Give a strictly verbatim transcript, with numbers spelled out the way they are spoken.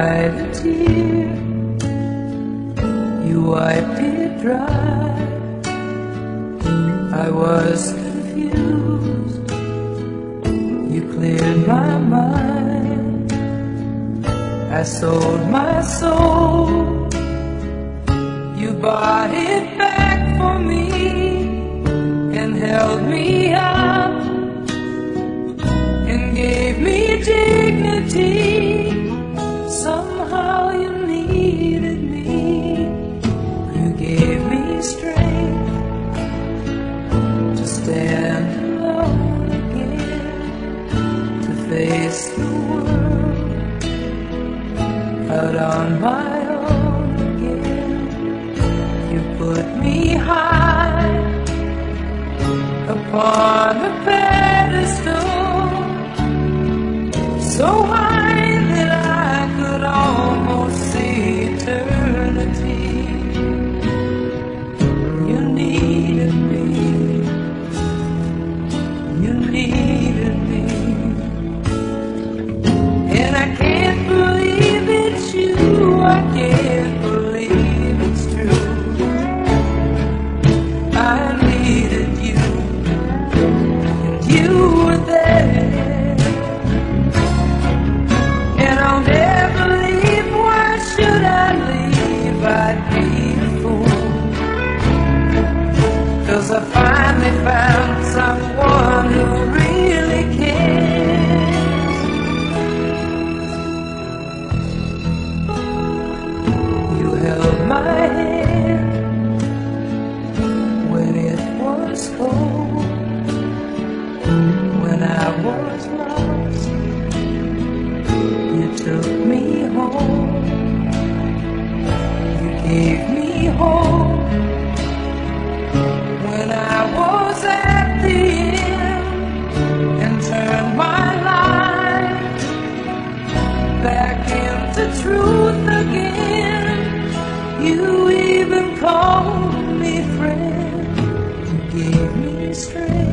cried a tear, you wiped it dry. I was confused, you cleared my mind. I sold my soul, you bought it back for me and held me up and gave me dignity. Somehow you needed me, you gave me strength to stand alone again, to face the world out on my own again. You put me high upon a pedestal, so high that I could almost see eternity. You needed me, you needed me, and I can't believe it's you, I can't believe it's true. I needed you, and you were there, and I'll never leave. Why should I leave? I'd be a fool, 'cause I finally found someone who really cares. You held my hand when it was cold, when I was lost. You took me home, you gave me hope when I was at the end, and turned my life back into truth again. You even called me friend, you gave me strength